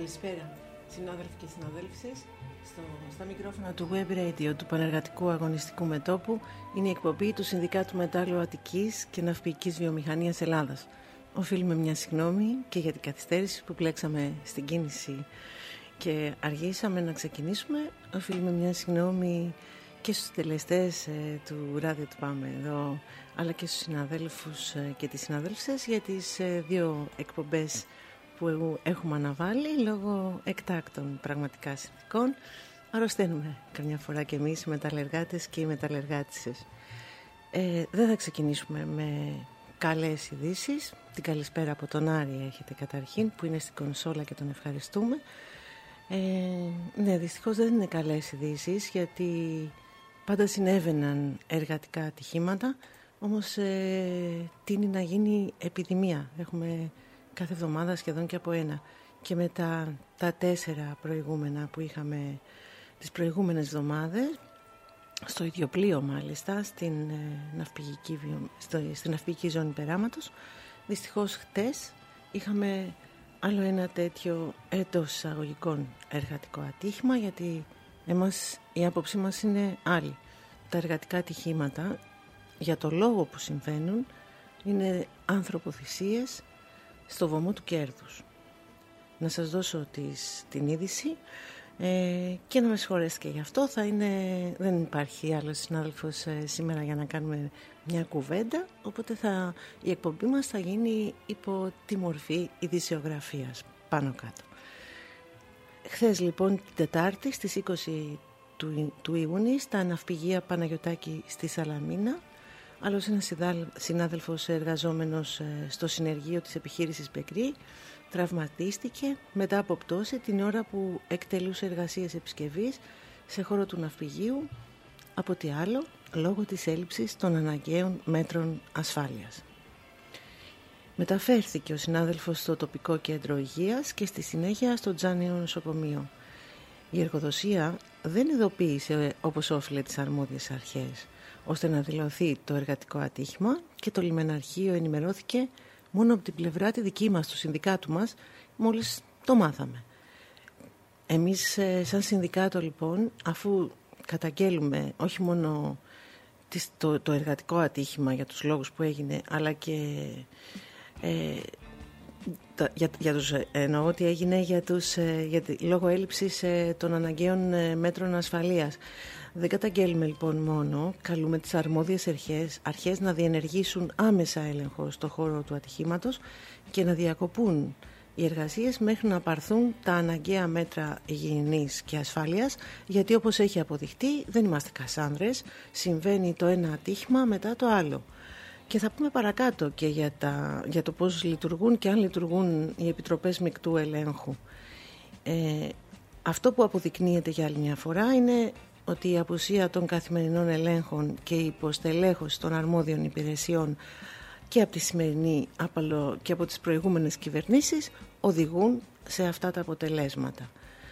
Καλησπέρα, συνάδελφοι και συναδέλφισες. Στα μικρόφωνα του Web Radio του Πανεργατικού Αγωνιστικού Μετώπου είναι η εκπομπή του Συνδικάτου Μετάλλου Αττικής και Ναυπηγικής Βιομηχανίας Ελλάδας. Οφείλουμε μια συγγνώμη και για την καθυστέρηση που πλέξαμε στην κίνηση και αργήσαμε να ξεκινήσουμε. Οφείλουμε μια συγγνώμη και στους τελεστές του Ράδιο του Πάμε εδώ, αλλά και στους συναδέλφους και τις συναδέλφισες για τις δύο εκπομπές που έχουμε αναβάλει λόγω εκτάκτων πραγματικά συνθηκών. Αρρωσταίνουμε καμιά φορά και εμείς οι μεταλλεργάτες και οι μεταλλεργάτισσες. Δεν θα ξεκινήσουμε με καλές ειδήσεις. Την καλησπέρα από τον Άρη έχετε καταρχήν, που είναι στην κονσόλα και τον ευχαριστούμε. Ναι, δυστυχώς δεν είναι καλές ειδήσεις, γιατί πάντα συνέβαιναν εργατικά ατυχήματα, όμως τείνει να γίνει επιδημία. Έχουμε κάθε εβδομάδα σχεδόν και από ένα. Και μετά τα 4 προηγούμενα που είχαμε τις προηγούμενες εβδομάδες, στο ίδιο πλοίο μάλιστα, στην ναυπηγική ζώνη περάματος, δυστυχώς χτες είχαμε άλλο ένα τέτοιο εντός εισαγωγικών εργατικό ατύχημα, γιατί η άποψή μας είναι άλλη. Τα εργατικά ατυχήματα, για το λόγο που συμβαίνουν, είναι ανθρωποθυσίες στο βωμό του κέρδους. Να σας δώσω την είδηση και να με συγχωρέσετε και γι' αυτό. Δεν υπάρχει άλλος συνάδελφος σήμερα για να κάνουμε μια κουβέντα, οπότε η εκπομπή μας θα γίνει υπό τη μορφή ειδησιογραφίας πάνω κάτω. Χθες λοιπόν την Τετάρτη στις 20 του Ιούνιου στα ναυπηγεία Παναγιωτάκη στη Σαλαμίνα, άλλος ένας συνάδελφος εργαζόμενος στο συνεργείο της επιχείρησης Μπεκρή τραυματίστηκε μετά από πτώση την ώρα που εκτελούσε εργασίες επισκευής σε χώρο του ναυπηγείου, από τι άλλο λόγω της έλλειψης των αναγκαίων μέτρων ασφάλειας. Μεταφέρθηκε ο συνάδελφος στο τοπικό κέντρο υγείας και στη συνέχεια στο Τζάνιο νοσοκομείο. Η εργοδοσία δεν ειδοποίησε όπως όφιλε τις αρμόδιες αρχές ώστε να δηλωθεί το εργατικό ατύχημα και το λιμεναρχείο ενημερώθηκε μόνο από την πλευρά τη δική μας, του συνδικάτου μας, μόλις το μάθαμε. Εμείς σαν συνδικάτο λοιπόν, αφού καταγγέλουμε όχι μόνο το εργατικό ατύχημα για τους λόγους που έγινε, αλλά και εννοώ ότι έγινε λόγω έλλειψης των αναγκαίων μέτρων ασφαλείας. Δεν καταγγέλουμε λοιπόν μόνο, καλούμε τις αρμόδιες αρχές να διενεργήσουν άμεσα έλεγχο στο χώρο του ατυχήματος και να διακοπούν οι εργασίες μέχρι να πάρθουν τα αναγκαία μέτρα υγιεινής και ασφάλειας, γιατί όπως έχει αποδειχτεί δεν είμαστε κασάνδρες, συμβαίνει το ένα ατύχημα μετά το άλλο. Και θα πούμε παρακάτω και για το πώς λειτουργούν και αν λειτουργούν οι επιτροπές μεικτού ελέγχου. Αυτό που αποδεικνύεται για άλλη μια φορά είναι ότι η απουσία των καθημερινών ελέγχων και η υποστελέχωση των αρμόδιων υπηρεσιών και από τη σημερινή και από τις προηγούμενες κυβερνήσεις οδηγούν σε αυτά τα αποτελέσματα.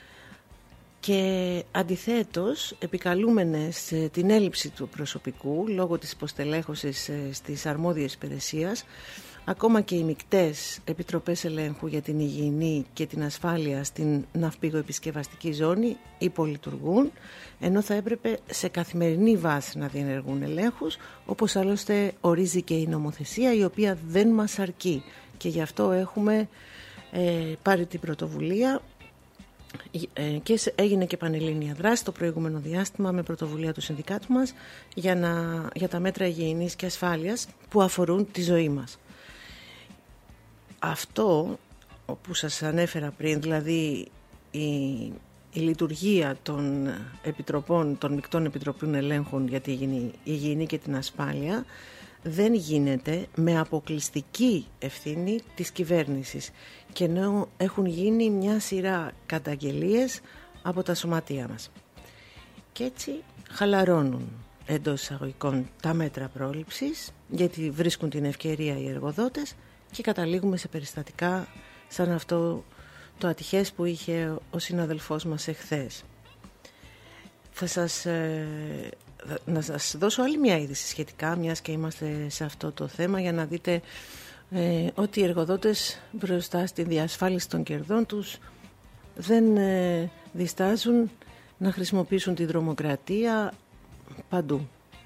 Και αντιθέτως, επικαλούμενες την έλλειψη του προσωπικού λόγω της υποστελέχωσης στις αρμόδιες υπηρεσίες, ακόμα και οι μεικτές επιτροπές ελέγχου για την υγιεινή και την ασφάλεια στην ναυπηγοεπισκευαστική ζώνη υπολειτουργούν, ενώ θα έπρεπε σε καθημερινή βάση να διενεργούν ελέγχους, όπως άλλωστε ορίζει και η νομοθεσία, η οποία δεν μας αρκεί. Και γι' αυτό έχουμε πάρει την πρωτοβουλία και έγινε και πανελλήνια δράση το προηγούμενο διάστημα με πρωτοβουλία του συνδικάτου μας για τα μέτρα υγιεινής και ασφάλειας που αφορούν τη ζωή μας. Αυτό που σας ανέφερα πριν, δηλαδή η λειτουργία των επιτροπών, των μεικτών επιτροπών ελέγχων για τη υγιεινή και την ασφάλεια, δεν γίνεται με αποκλειστική ευθύνη της κυβέρνησης, και ενώ έχουν γίνει μια σειρά καταγγελίες από τα σωματεία μας. Και έτσι χαλαρώνουν εντός εισαγωγικών τα μέτρα πρόληψης, γιατί βρίσκουν την ευκαιρία οι εργοδότες, και καταλήγουμε σε περιστατικά σαν αυτό το ατυχές που είχε ο συναδελφός μας εχθές. Να σας δώσω άλλη μια είδηση σχετικά, μιας και είμαστε σε αυτό το θέμα, για να δείτε ότι οι εργοδότες μπροστά στη διασφάλιση των κερδών τους δεν διστάζουν να χρησιμοποιήσουν τη δρομοκρατία παντού.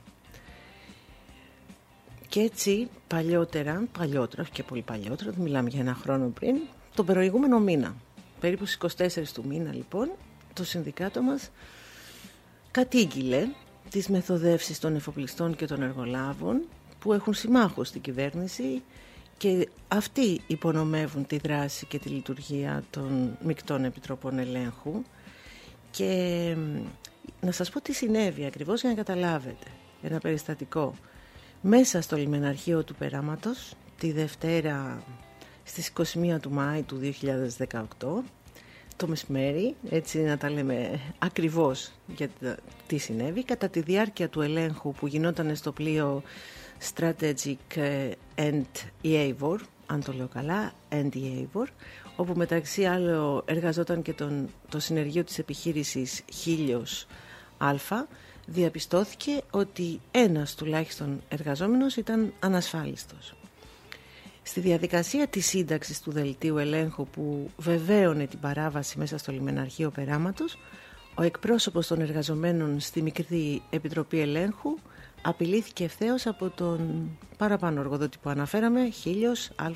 Και έτσι παλιότερα, όχι και πολύ παλιότερα, δεν μιλάμε για ένα χρόνο πριν, τον προηγούμενο μήνα, περίπου στις 24 του μήνα λοιπόν, το συνδικάτο μας κατήγγειλε τις μεθοδεύσεις των εφοπλιστών και των εργολάβων που έχουν συμμάχους στην κυβέρνηση και αυτοί υπονομεύουν τη δράση και τη λειτουργία των μεικτών επιτροπών ελέγχου. Και να σας πω τι συνέβη ακριβώς για να καταλάβετε. Ένα περιστατικό μέσα στο λιμεναρχείο του Περάματος τη Δευτέρα στις 21 του Μάη του 2018 το μεσημέρι, έτσι να τα λέμε ακριβώς για τι συνέβη, κατά τη διάρκεια του ελέγχου που γινόταν στο πλοίο Strategic and Eivor, αν το λέω καλά, and Eivor, όπου μεταξύ άλλων εργαζόταν και το συνεργείο της επιχείρησης Χίλιος Α, διαπιστώθηκε ότι ένας τουλάχιστον εργαζόμενος ήταν ανασφάλιστος. Στη διαδικασία της σύνταξης του δελτίου ελέγχου που βεβαίωνε την παράβαση μέσα στο λιμεναρχείο Περάματος, ο εκπρόσωπος των εργαζομένων στη μικρή επιτροπή ελέγχου απειλήθηκε ευθέως από τον παραπάνω εργοδότη που αναφέραμε, Χίλιος Α,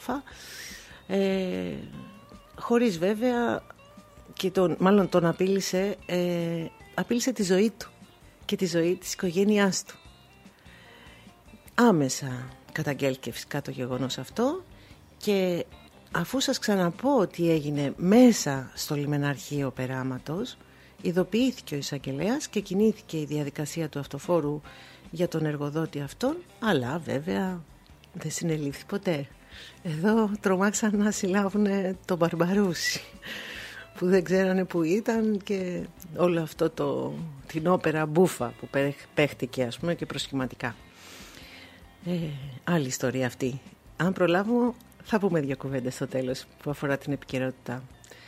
χωρίς βέβαια, και τον απείλησε τη ζωή του και τη ζωή της οικογένειάς του. Άμεσα καταγγέλθηκε φυσικά το γεγονός αυτό και αφού σας ξαναπώ ότι έγινε μέσα στο λιμεναρχείο Περάματος, ειδοποιήθηκε ο εισαγγελέας και κινήθηκε η διαδικασία του αυτοφόρου για τον εργοδότη αυτόν, αλλά βέβαια δεν συνελήφθη ποτέ. Εδώ τρομάξαν να συλλάβουν τον Μπαρμπαρούση που δεν ξέρανε που ήταν και όλο αυτό την όπερα μπούφα που παίχτηκε ας πούμε και προσχηματικά. Άλλη ιστορία αυτή. Αν προλάβω θα πούμε δύο κουβέντες στο τέλος που αφορά την επικαιρότητα.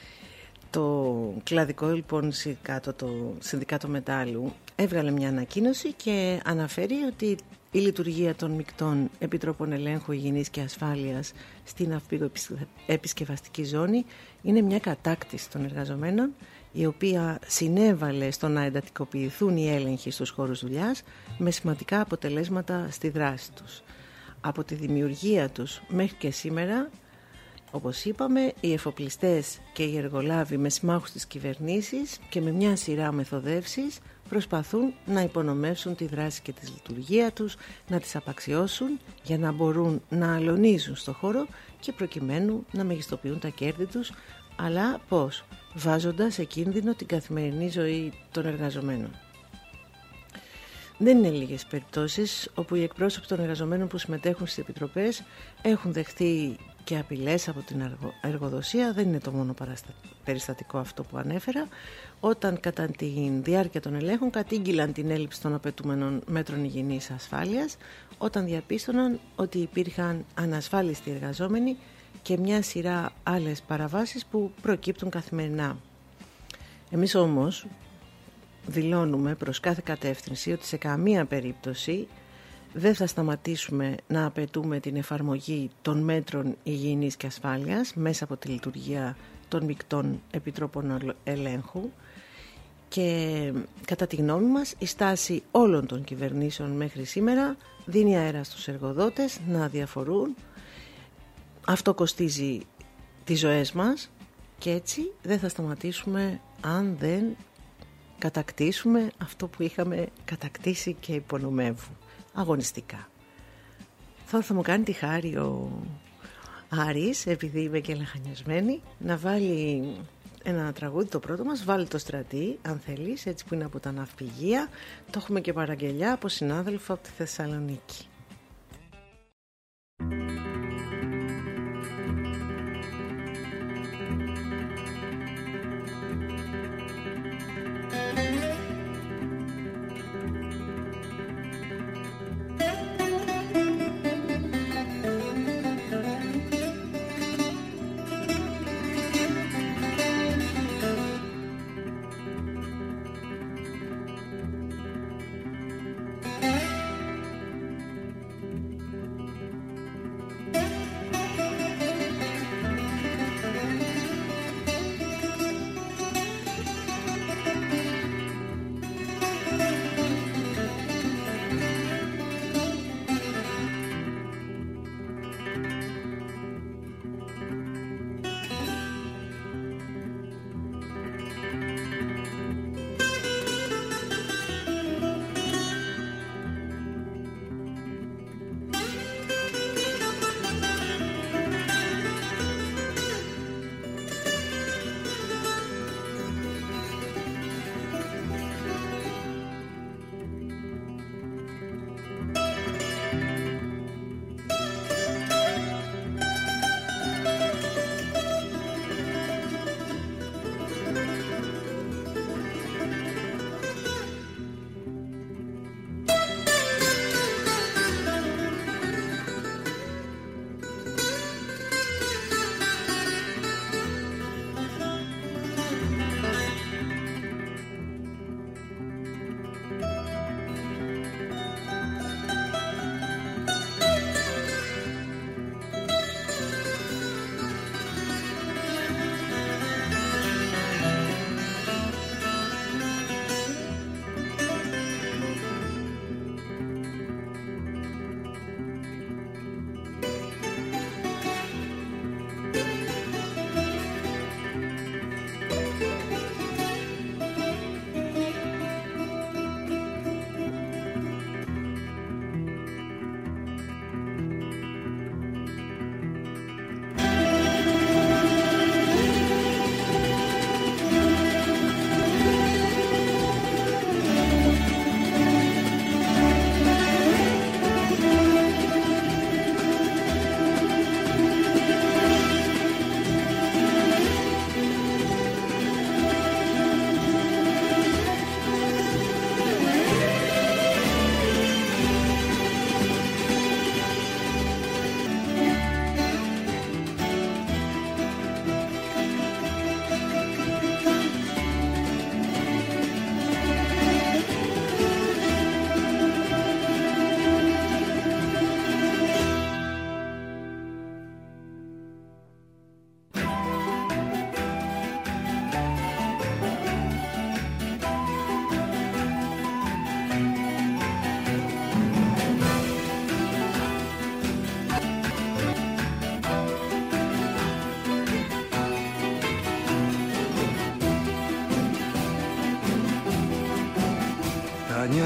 Το κλαδικό λοιπόν το Συνδικάτο Μετάλλου έβγαλε μια ανακοίνωση και αναφέρει ότι η λειτουργία των μεικτών επιτρόπων ελέγχου υγιεινής και ασφάλειας στην αυπηγοεπισκευαστική ζώνη είναι μια κατάκτηση των εργαζομένων, η οποία συνέβαλε στο να εντατικοποιηθούν οι έλεγχοι στους χώρους δουλειάς με σημαντικά αποτελέσματα στη δράση τους. Από τη δημιουργία τους μέχρι και σήμερα, όπως είπαμε, οι εφοπλιστές και οι εργολάβοι με συμμάχους της κυβερνήσης και με μια σειρά μεθοδεύσεις προσπαθούν να υπονομεύσουν τη δράση και τη λειτουργία τους, να τις απαξιώσουν για να μπορούν να αλωνίζουν στο χώρο και προκειμένου να μεγιστοποιούν τα κέρδη τους, αλλά πώς? Βάζοντας σε κίνδυνο την καθημερινή ζωή των εργαζομένων. Δεν είναι λίγες περιπτώσεις όπου οι εκπρόσωποι των εργαζομένων που συμμετέχουν στις επιτροπές έχουν δεχθεί και απειλές από την εργοδοσία. Δεν είναι το μόνο περιστατικό αυτό που ανέφερα, όταν κατά τη διάρκεια των ελέγχων κατήγγυλαν την έλλειψη των απαιτούμενων μέτρων υγιεινής ασφάλειας, όταν διαπίστωναν ότι υπήρχαν ανασφάλιστοι εργαζόμενοι και μια σειρά άλλες παραβάσεις που προκύπτουν καθημερινά. Εμείς όμως δηλώνουμε προς κάθε κατεύθυνση ότι σε καμία περίπτωση δεν θα σταματήσουμε να απαιτούμε την εφαρμογή των μέτρων υγιεινής και ασφάλειας μέσα από τη λειτουργία των μεικτών επιτρόπων ελέγχου και κατά τη γνώμη μας η στάση όλων των κυβερνήσεων μέχρι σήμερα δίνει αέρα στους εργοδότες να διαφορούν. Αυτό κοστίζει τις ζωές μας και έτσι δεν θα σταματήσουμε αν δεν κατακτήσουμε αυτό που είχαμε κατακτήσει και υπονομεύουν αγωνιστικά. Θα μου κάνει τη χάρη ο Άρης, επειδή είμαι και λαχανιασμένη, να βάλει ένα τραγούδι, το πρώτο μας, βάλει το Στρατή αν θέλεις, έτσι που είναι από τα ναυπηγεία. Το έχουμε και παραγγελιά από συνάδελφο από τη Θεσσαλονίκη.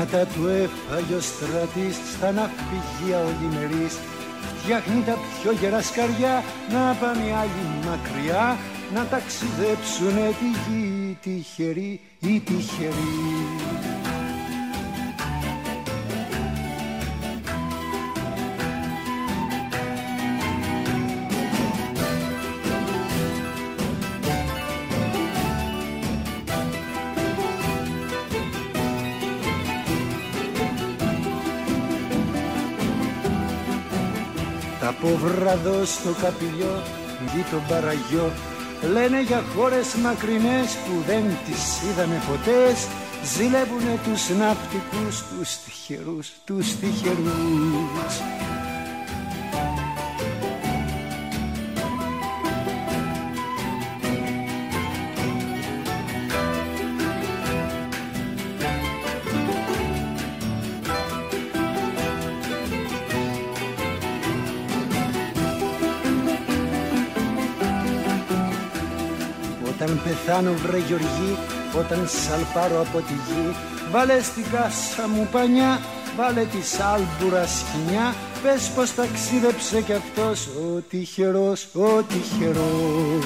αίματα του έφαγε ο στρατής στα ναυπηγεία ολημερής. Φτιάχνει τα πιο γερά σκαριά να πάνε άλλοι μακριά, να ταξιδέψουνε τη γη τυχεροί ή τυχεροί. Από βραδό στο καπηλιό γη τον παραγιό, λένε για χώρες μακρινές που δεν τις είδαμε ποτέ. Ζηλεύουνε τους ναυτικούς, τους τυχερούς, τους τυχερούς. Όταν πεθάνω βρε Γεωργή, όταν σαλπάρω από τη γη, βάλε στην κάσα μου πανιά, βάλε τη σάλμπουρα σκοινιά. Πες πως ταξίδεψε κι αυτός ο τυχερός, ο τυχερός.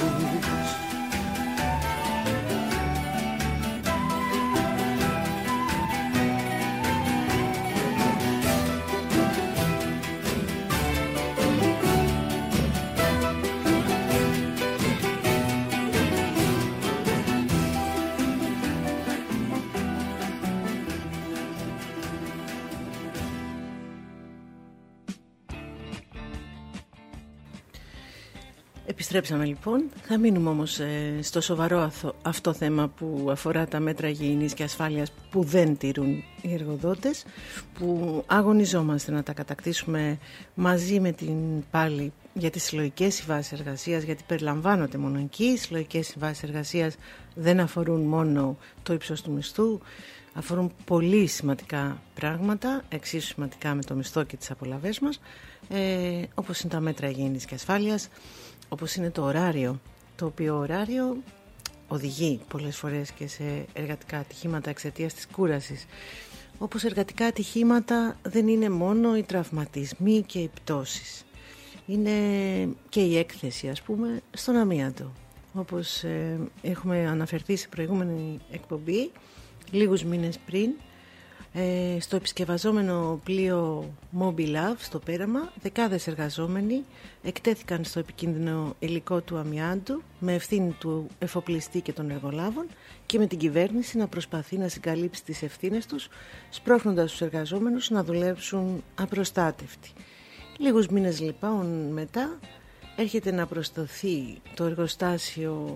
Επιστρέψαμε λοιπόν. Θα μείνουμε όμως στο σοβαρό αυτό θέμα που αφορά τα μέτρα υγιεινής και ασφάλειας που δεν τηρούν οι εργοδότες, που αγωνιζόμαστε να τα κατακτήσουμε μαζί με την πάλι για τις συλλογικές συμβάσεις εργασίας, γιατί περιλαμβάνονται μόνο εκεί. Οι συλλογικές συμβάσεις εργασίας δεν αφορούν μόνο το ύψος του μισθού, αφορούν πολύ σημαντικά πράγματα, εξίσου σημαντικά με το μισθό και τις απολαβές μας, όπως είναι τα μέτρα υγιεινής και ασφάλειας, όπως είναι το ωράριο, το οποίο ωράριο οδηγεί πολλές φορές και σε εργατικά ατυχήματα εξαιτίας της κούρασης. Όπως εργατικά ατυχήματα δεν είναι μόνο οι τραυματισμοί και οι πτώσεις. Είναι και η έκθεση, ας πούμε, στον αμίαντο. Όπως έχουμε αναφερθεί σε προηγούμενη εκπομπή, λίγους μήνες πριν, στο επισκευαζόμενο πλοίο Mobilove στο πέραμα, δεκάδες εργαζόμενοι εκτέθηκαν στο επικίνδυνο υλικό του αμοιάντου με ευθύνη του εφοπλιστή και των εργολάβων και με την κυβέρνηση να προσπαθεί να συγκαλύψει τις ευθύνες τους, σπρώχνοντας τους εργαζόμενους να δουλέψουν απροστάτευτοι. Λίγους μήνες λοιπόν μετά έρχεται να προσταθεί το εργοστάσιο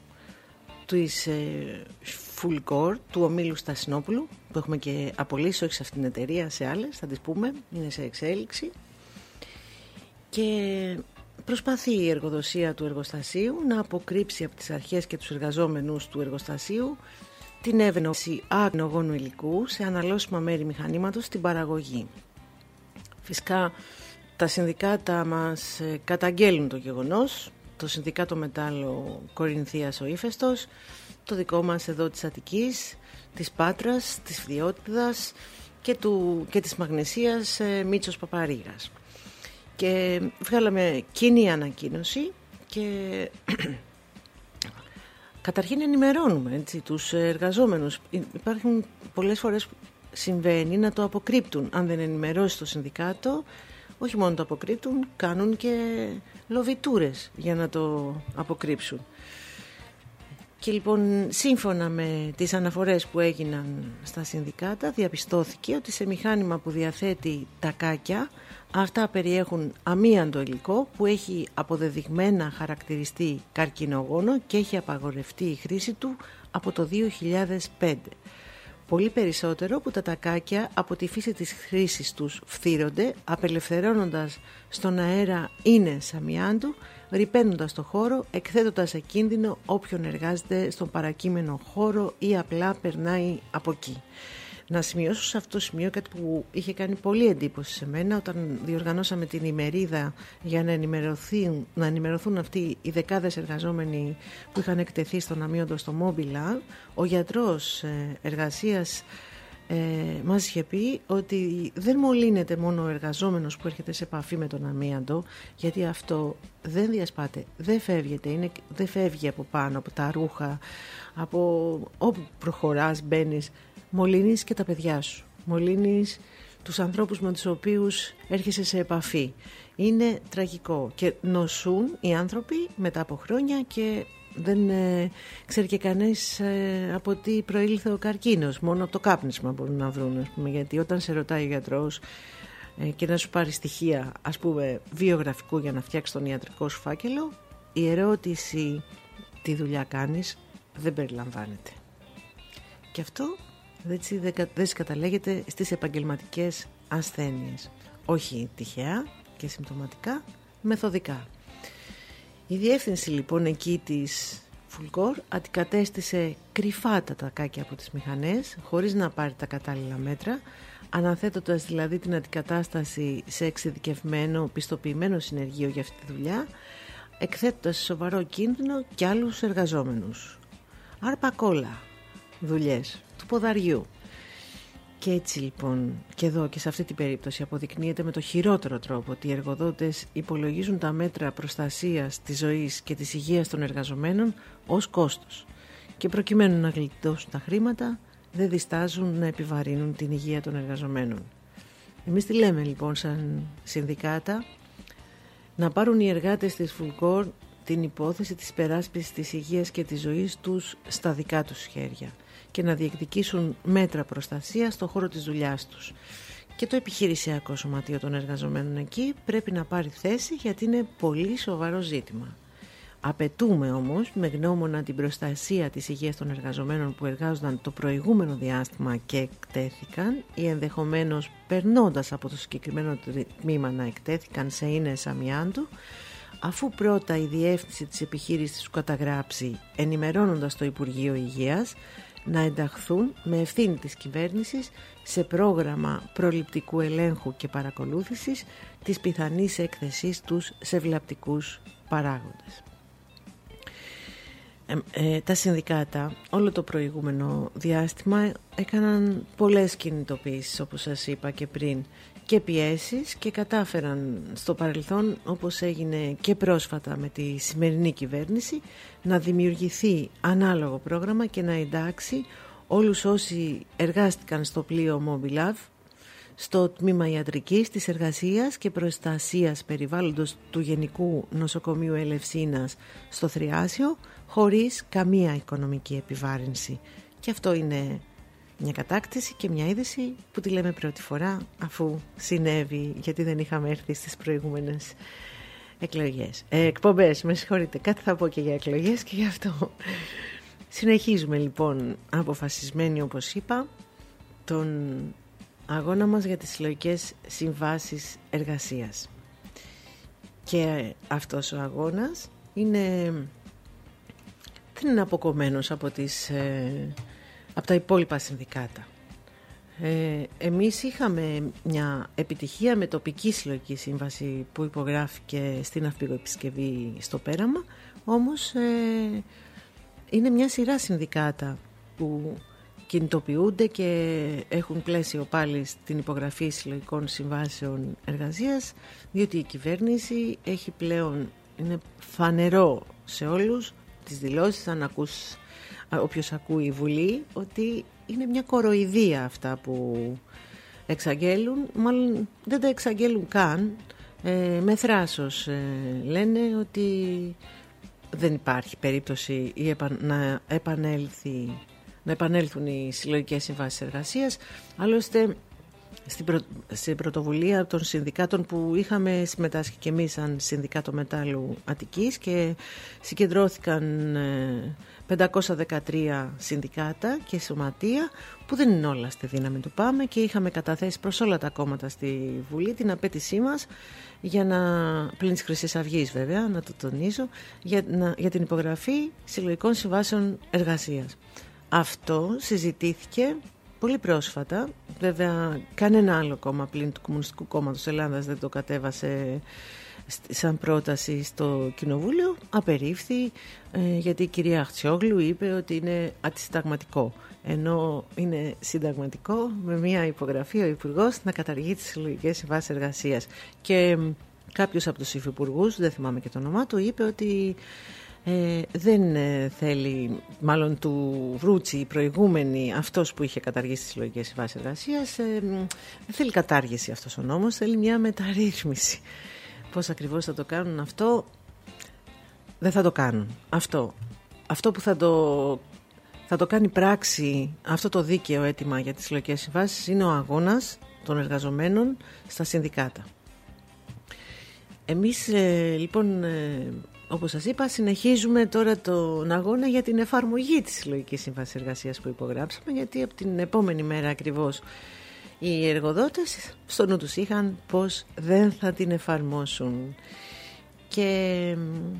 της Fulgor, του ομίλου Στασινόπουλου, που έχουμε και απολύσει, όχι σε αυτήν την εταιρεία, σε άλλες, θα τις πούμε, είναι σε εξέλιξη, και προσπαθεί η εργοδοσία του εργοστασίου να αποκρύψει από τις αρχές και τους εργαζόμενους του εργοστασίου την έβαινση αγνογόνου υλικού σε αναλώσιμα μέρη μηχανήματος στην παραγωγή. Φυσικά τα συνδικάτα μας καταγγέλνουν το γεγονός, το Συνδικάτο Μετάλλο Κορινθίας ο Ύφεστος, το δικό μας εδώ της Αττικής, της Πάτρας, της Φθιώτιδας και της Μαγνησίας Μίτσος Παπαρίγας. Και βγάλαμε κοινή ανακοίνωση και καταρχήν ενημερώνουμε, έτσι, τους εργαζόμενους. Υπάρχουν πολλές φορές που συμβαίνει να το αποκρύπτουν. Αν δεν ενημερώσει το συνδικάτο, όχι μόνο το αποκρύπτουν, κάνουν και λοβιτούρες για να το αποκρύψουν. Και λοιπόν, σύμφωνα με τις αναφορές που έγιναν στα συνδικάτα, διαπιστώθηκε ότι σε μηχάνημα που διαθέτει τακάκια, αυτά περιέχουν αμίαντο υλικό που έχει αποδεδειγμένα χαρακτηριστεί καρκινογόνο και έχει απαγορευτεί η χρήση του από το 2005. Πολύ περισσότερο που τα τακάκια από τη φύση της χρήσης τους φθύρονται, απελευθερώνοντας στον αέρα ίνες αμοιάντου, ρυπαίνοντας το χώρο, εκθέτοντας σε κίνδυνο όποιον εργάζεται στον παρακείμενο χώρο ή απλά περνάει από εκεί. Να σημειώσω σε αυτό το σημείο κάτι που είχε κάνει πολύ εντύπωση σε μένα όταν διοργανώσαμε την ημερίδα για να ενημερωθούν αυτοί οι δεκάδες εργαζόμενοι που είχαν εκτεθεί στον αμίαντο στο Mobilove. Ο γιατρός εργασίας μας είχε πει ότι δεν μολύνεται μόνο ο εργαζόμενος που έρχεται σε επαφή με τον αμίαντο, γιατί αυτό δεν διασπάται, δεν φεύγει από πάνω, από τα ρούχα, από όπου προχωράς, μπαίνεις, μολύνεις και τα παιδιά σου, μολύνεις τους ανθρώπους με τους οποίους έρχεσαι σε επαφή. Είναι τραγικό και νοσούν οι άνθρωποι μετά από χρόνια και δεν ξέρει και κανείς από τι προήλθε ο καρκίνος. Μόνο από το κάπνισμα μπορούν να βρουν, ας πούμε, γιατί όταν σε ρωτάει ο γιατρός και να σου πάρει στοιχεία, ας πούμε, βιογραφικού για να φτιάξει τον ιατρικό σου φάκελο, η ερώτηση τι δουλειά κάνεις δεν περιλαμβάνεται. Και αυτό δεν συγκαταλέγεται στις επαγγελματικές ασθένειες. Όχι τυχαία και συμπτωματικά, μεθοδικά. Η διεύθυνση λοιπόν εκεί της Fulgor αντικατέστησε κρυφά τα τακάκια από τις μηχανές, χωρίς να πάρει τα κατάλληλα μέτρα, αναθέτοντας δηλαδή την αντικατάσταση σε εξειδικευμένο, πιστοποιημένο συνεργείο για αυτή τη δουλειά, εκθέτοντας σε σοβαρό κίνδυνο και άλλους εργαζόμενους. Αρπακόλα δουλειές του ποδαριού. Και έτσι λοιπόν και εδώ και σε αυτή την περίπτωση αποδεικνύεται με το χειρότερο τρόπο ότι οι εργοδότες υπολογίζουν τα μέτρα προστασίας της ζωής και της υγείας των εργαζομένων ως κόστος και προκειμένου να γλιτώσουν τα χρήματα δεν διστάζουν να επιβαρύνουν την υγεία των εργαζομένων. Εμείς τι λέμε λοιπόν σαν συνδικάτα? Να πάρουν οι εργάτες της Fulgor την υπόθεση της υπεράσπισης της υγείας και της ζωής τους στα δικά τους χέρια και να διεκδικήσουν μέτρα προστασίας στον χώρο της δουλειάς τους. Και το επιχειρησιακό σωματείο των εργαζομένων εκεί πρέπει να πάρει θέση, γιατί είναι πολύ σοβαρό ζήτημα. Απαιτούμε όμως με γνώμονα την προστασία της υγείας των εργαζομένων που εργάζονταν το προηγούμενο διάστημα και εκτέθηκαν ή ενδεχομένως περνώντας από το συγκεκριμένο τμήμα να εκτέθηκαν σε ίνες αμοιάντου, αφού πρώτα η διεύθυνση της επιχείρησης του καταγράψει ενημερώνοντας το Υπουργείο Υγείας, να ενταχθούν με ευθύνη της κυβέρνησης σε πρόγραμμα προληπτικού ελέγχου και παρακολούθησης της πιθανής έκθεσής τους σε βλαπτικούς παράγοντες. Τα συνδικάτα όλο το προηγούμενο διάστημα έκαναν πολλές κινητοποιήσεις, όπως σας είπα και πριν, και πιέσεις, και κατάφεραν στο παρελθόν, όπως έγινε και πρόσφατα με τη σημερινή κυβέρνηση, να δημιουργηθεί ανάλογο πρόγραμμα και να εντάξει όλους όσοι εργάστηκαν στο πλοίο Mobilav, στο τμήμα ιατρικής, της εργασίας και προστασίας περιβάλλοντος του Γενικού Νοσοκομείου Ελευσίνας στο Θριάσιο, χωρίς καμία οικονομική επιβάρυνση. Και αυτό είναι μια κατάκτηση και μια είδηση που τη λέμε πρώτη φορά, αφού συνέβη, γιατί δεν είχαμε έρθει στις προηγούμενες εκπομπές. Με συγχωρείτε, κάτι θα πω και για εκλογές και γι' αυτό. Συνεχίζουμε λοιπόν αποφασισμένοι, όπως είπα, τον αγώνα μας για τις συλλογικές συμβάσεις εργασίας. Και αυτός ο αγώνας δεν είναι αποκομμένος από τα υπόλοιπα συνδικάτα. Εμείς είχαμε μια επιτυχία με τοπική συλλογική σύμβαση που υπογράφηκε στην Αυπηγοεπισκευή στο Πέραμα, όμως είναι μια σειρά συνδικάτα που κινητοποιούνται και έχουν πλαίσιο πάλι στην υπογραφή συλλογικών συμβάσεων εργασίας, διότι η κυβέρνηση έχει πλέον, είναι φανερό σε όλους τις δηλώσεις, αν όποιος ακούει η Βουλή, ότι είναι μια κοροϊδία αυτά που εξαγγέλουν, μάλλον δεν τα εξαγγέλουν καν, με θράσος λένε ότι δεν υπάρχει περίπτωση να επανέλθουν οι συλλογικές συμβάσεις εργασίας. Άλλωστε στην πρωτοβουλία των συνδικάτων που είχαμε συμμετάσχει και εμείς σαν Συνδικάτο Μετάλλου Αττικής, και συγκεντρώθηκαν 513 συνδικάτα και σωματεία, που δεν είναι όλα στη δύναμη του ΠΑΜΕ, και είχαμε καταθέσει προς όλα τα κόμματα στη Βουλή την απέτησή μας πλην της Χρυσής Αυγής βέβαια, να το τονίζω, για την υπογραφή συλλογικών συμβάσεων εργασίας. Αυτό συζητήθηκε πολύ πρόσφατα. Βέβαια κανένα άλλο κόμμα πλην του Κομμουνιστικού Κόμματος Ελλάδας δεν το κατέβασε σαν πρόταση στο Κοινοβούλιο. Απερίφθη, γιατί η κυρία Αχτσιόγλου είπε ότι είναι αντισυνταγματικό. ενώ είναι συνταγματικό με μια υπογραφή ο Υπουργός να καταργεί τις συλλογικές συμβάσεις εργασίας. Και κάποιος από τους υφυπουργούς, δεν θυμάμαι και το όνομά του, είπε ότι δεν θέλει, μάλλον του Βρούτσι η προηγούμενη, αυτός που είχε καταργήσει τις συλλογικές συμβάσεις εργασίας, δεν θέλει κατάργηση αυτός ο νόμος, θέλει μια μεταρρύθμιση. Πώς ακριβώς θα το κάνουν αυτό, δεν θα το κάνουν. Αυτό που θα το κάνει πράξη, αυτό το δίκαιο αίτημα για τις συλλογικές συμβάσεις, είναι ο αγώνας των εργαζομένων στα συνδικάτα. Εμείς λοιπόν, όπως σας είπα, συνεχίζουμε τώρα τον αγώνα για την εφαρμογή της συλλογικής σύμβασης εργασίας που υπογράψαμε, γιατί από την επόμενη μέρα ακριβώς οι εργοδότες στο νου τους είχαν πως δεν θα την εφαρμόσουν και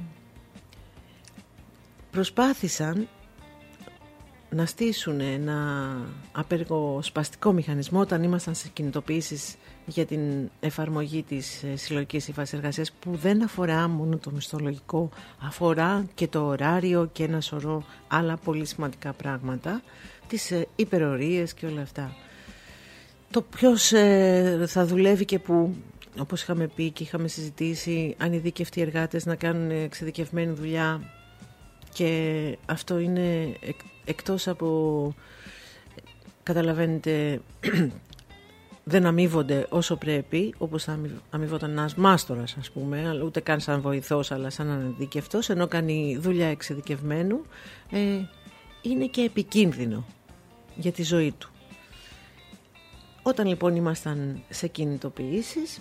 προσπάθησαν να στήσουν ένα απεργοσπαστικό μηχανισμό όταν ήμασταν σε κινητοποιήσεις για την εφαρμογή της συλλογικής σύμβασης εργασίας, που δεν αφορά μόνο το μισθολογικό, αφορά και το ωράριο και ένα σωρό άλλα πολύ σημαντικά πράγματα, τις υπερορίες και όλα αυτά. Το ποιος θα δουλεύει και που, όπως είχαμε πει και είχαμε συζητήσει, ανειδίκευτοι εργάτες να κάνουν εξειδικευμένη δουλειά, και αυτό είναι εκτός από, καταλαβαίνετε, δεν αμείβονται όσο πρέπει, όπως θα αμείβονταν ένας μάστορας, ας πούμε, ούτε καν σαν βοηθός αλλά σαν ανειδίκευτος, ενώ κάνει δουλειά εξειδικευμένου, είναι και επικίνδυνο για τη ζωή του. Όταν λοιπόν ήμασταν σε κινητοποιήσεις,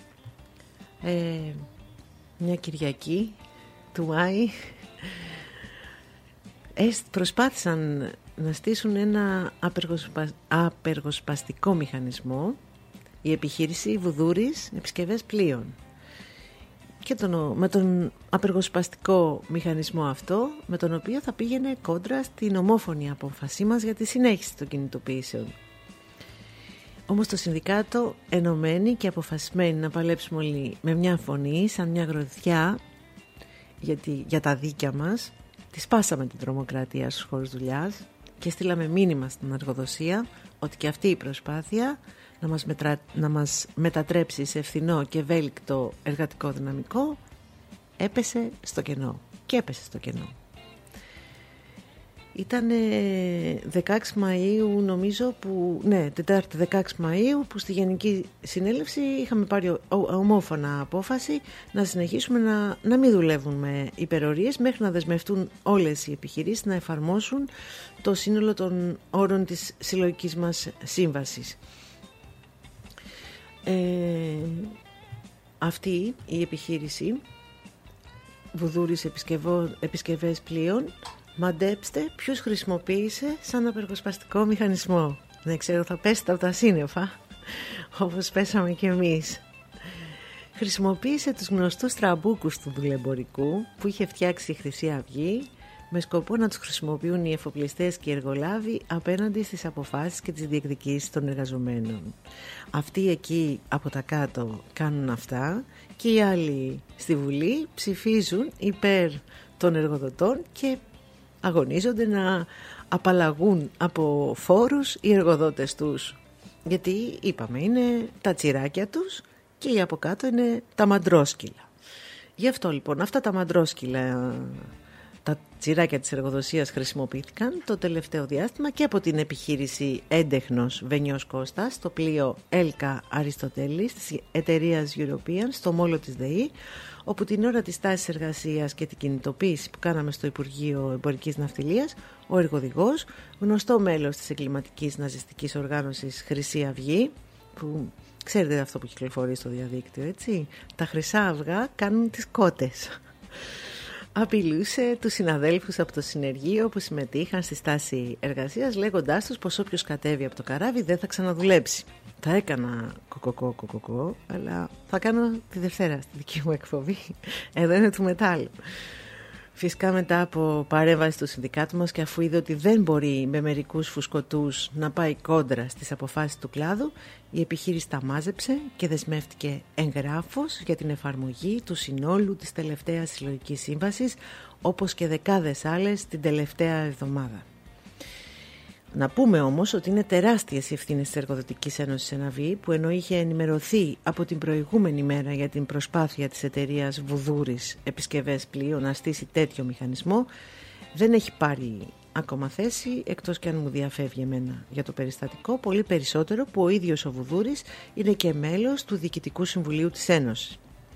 μια Κυριακή του Άη, προσπάθησαν να στήσουν ένα απεργοσπαστικό μηχανισμό, η επιχείρηση Βουδούρης Επισκευές Πλοίων. Και με τον απεργοσπαστικό μηχανισμό αυτό, με τον οποίο θα πήγαινε κόντρα στην ομόφωνη απόφασή μας για τη συνέχιση των κινητοποιήσεων. Όμως το συνδικάτο, ενωμένοι και αποφασισμένοι να παλέψουμε όλοι με μια φωνή, σαν μια γροθιά για τα δίκαια μας, τη σπάσαμε την τρομοκρατία στους χώρους δουλειάς και στείλαμε μήνυμα στην εργοδοσία ότι και αυτή η προσπάθεια να μας μετατρέψει σε ευθυνό και ευέλικτο εργατικό δυναμικό έπεσε στο κενό. Και έπεσε στο κενό. Ήταν 16 Μαΐου νομίζω Τετάρτη 16 Μαΐου που στη Γενική Συνέλευση είχαμε πάρει ομόφωνα απόφαση να συνεχίσουμε να μην δουλεύουν με υπερορίες μέχρι να δεσμευτούν όλες οι επιχειρήσεις να εφαρμόσουν το σύνολο των όρων της συλλογικής μας σύμβασης. Αυτή η επιχείρηση Βουδούρης Επισκευές Πλοίων, μαντέψτε ποιος χρησιμοποίησε σαν απεργοσπαστικό μηχανισμό. Δεν ξέρω, θα πέσετε από τα σύννεφα όπως πέσαμε κι εμείς. Χρησιμοποίησε τους γνωστούς τραμπούκους του δουλεμπορικού που είχε φτιάξει η Χρυσή Αυγή, με σκοπό να τους χρησιμοποιούν οι εφοπλιστές και οι εργολάβοι απέναντι στις αποφάσεις και τις διεκδικήσεις των εργαζομένων. Αυτοί εκεί από τα κάτω κάνουν αυτά και οι άλλοι στη Βουλή ψηφίζουν υπέρ των εργοδοτών και αγωνίζονται να απαλλαγούν από φόρους οι εργοδότες τους. Γιατί είπαμε, είναι τα τσιράκια τους και οι από κάτω είναι τα μαντρόσκυλα. Γι' αυτό λοιπόν αυτά τα μαντρόσκυλα, τα τσιράκια της εργοδοσίας, χρησιμοποιήθηκαν το τελευταίο διάστημα και από την επιχείρηση έντεχνος Βενιός Κώστας, το πλοίο Έλκα Αριστοτέλης της εταιρείας European στο μόλο της ΔΕΗ, όπου την ώρα της τάσης εργασίας και την κινητοποίηση που κάναμε στο Υπουργείο Εμπορικής Ναυτιλίας, ο εργοδηγός, γνωστό μέλος της εγκληματικής ναζιστικής οργάνωσης Χρυσή Αυγή, που ξέρετε αυτό που κυκλοφορεί στο διαδίκτυο, έτσι, τα χρυσά αυγά κάνουν τις κότες. Απειλούσε τους συναδέλφους από το συνεργείο που συμμετείχαν στη στάση εργασίας, λέγοντάς τους πως όποιος κατέβει από το καράβι δεν θα ξαναδουλέψει. Θα έκανα κοκοκό, αλλά θα κάνω τη Δευτέρα στη δική μου εκπομπή. Εδώ είναι του μετάλλου. Φυσικά μετά από παρέμβαση του συνδικάτου μας και αφού είδε ότι δεν μπορεί με μερικούς φουσκωτούς να πάει κόντρα στις αποφάσεις του κλάδου, η επιχείρηση τα μάζεψε και δεσμεύτηκε εγγράφος για την εφαρμογή του συνόλου της τελευταίας συλλογικής σύμβασης, όπως και δεκάδες άλλες την τελευταία εβδομάδα. Να πούμε όμως ότι είναι τεράστιες οι ευθύνες της Εργοδοτικής Ένωσης ΕΝΑΒΗ, που ενώ είχε ενημερωθεί από την προηγούμενη μέρα για την προσπάθεια της εταιρείας Βουδούρης Επισκευές Πλοίο να στήσει τέτοιο μηχανισμό, δεν έχει πάρει ακόμα θέση, εκτός και αν μου διαφεύγει εμένα για το περιστατικό, πολύ περισσότερο που ο ίδιος ο Βουδούρης είναι και μέλος του Διοικητικού Συμβουλίου της Ένωσης.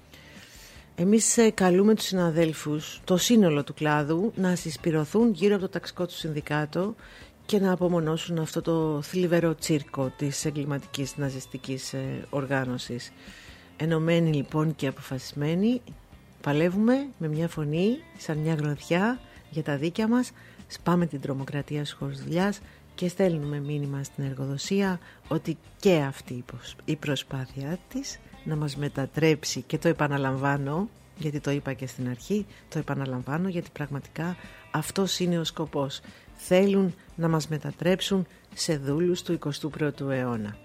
Εμείς καλούμε τους συναδέλφους, το σύνολο του κλάδου, να συσπηρωθούν γύρω από το ταξικό του συνδικάτο και να απομονώσουν αυτό το θλιβερό τσίρκο της εγκληματικής ναζιστικής οργάνωσης. Ενωμένοι λοιπόν και αποφασισμένοι, παλεύουμε με μια φωνή, σαν μια γροθιά για τα δίκαια μας, σπάμε την τρομοκρατία στους χώρους δουλειάς και στέλνουμε μήνυμα στην εργοδοσία ότι και αυτή η προσπάθειά της να μας μετατρέψει, και το επαναλαμβάνω γιατί το είπα και στην αρχή, το επαναλαμβάνω γιατί πραγματικά αυτός είναι ο σκοπός. Θέλουν να μας μετατρέψουν σε δούλους του 21ου αιώνα.